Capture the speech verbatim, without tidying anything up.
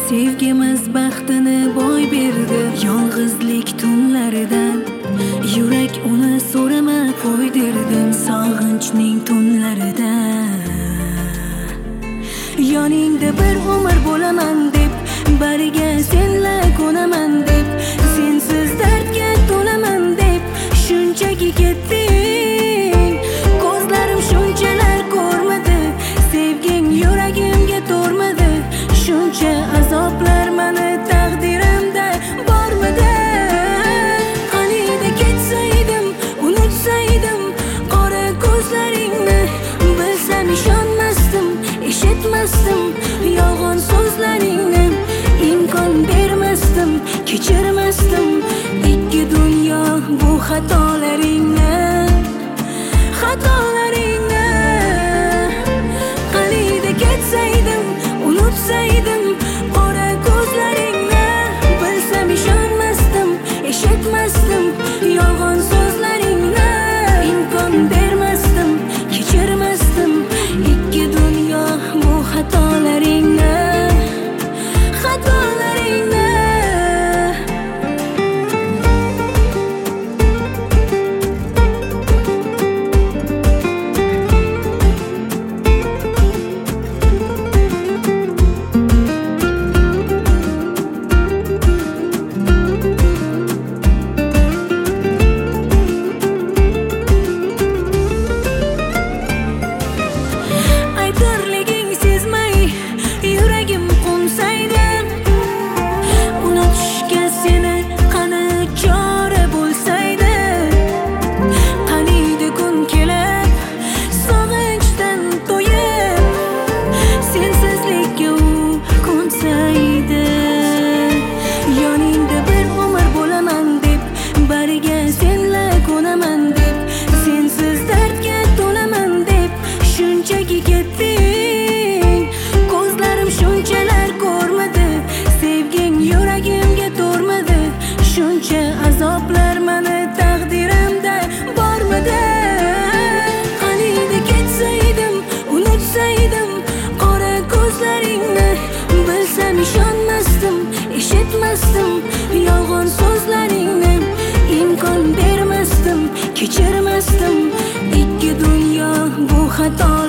Sevgimiz baxtini boy berdi yolg'izlik tunlaridan. Yurak uni so'rama qo'ydirdim sog'inchning tunlarida. Yoningda bir umr bo'laman deb, bariga senla ko'naman deb, sensiz dardga to'laman deb shunchaki ketding. Ko'zlarim shunchalar ko'rmadi, sevging yuragimga to'rmadi. Shuncha azoblar mani taqdirimda bormidi. Qaniydi ketsaydim, unutsaydim qora ko'zlaringni, bilsam ishonmasdim, eshitmasdim yolg'on so'zlaringni, imkon bermasdim, kechirmasdim ikki dunyo bu xatolaringni, xatolaringni. Qaniydi ketsaydim, unutsaydim qora ko'zlaringni, bilsam ishonmasdim, eshitmasdim yolg'on so'zlaringni, imkon bermasdim, kechirmasdim ikki dunyo bu xatolaringni, xatolaringni. Aytirliging sezmay yuragim qo'msaydi, unutishga seni qani chora bo'lsaydi. Qaniydi kun kelib sog'inchdan to'yib, sensizlikka u ko'nsaydi. Yoningda bir umr bo'laman deb, bariga senla ko'naman deb, sensiz dardga to'laman deb shunchaki ketding. Ko'zlarim shunchalar ko'rmadi, sevging yuragimga to'rmadi. Shuncha azoblar mani taqdirimda bormidi. Qaniydi ketsaydim, unutsaydim qora ko'zlaringni, bilsam ishonmasdim, eshitmasdim yolg'on so'zlaringni, imkon bermasdim, kechirmasdim ikki dunyo bu xato